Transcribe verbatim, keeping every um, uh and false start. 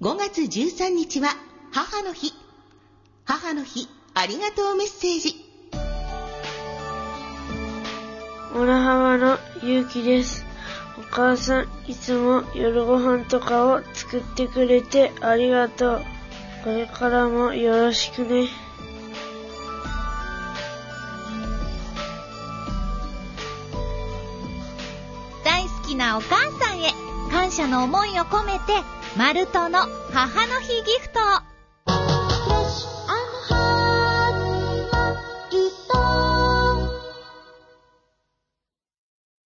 ごがつじゅうさんにちは母の日。母の日ありがとうメッセージ。 モラハワのゆうきです。お母さん、いつも夜ご飯とかを作ってくれてありがとう。これからもよろしくね。 大好きなお母さんへ感謝の思いを込めて、マルトの母の日ギフトを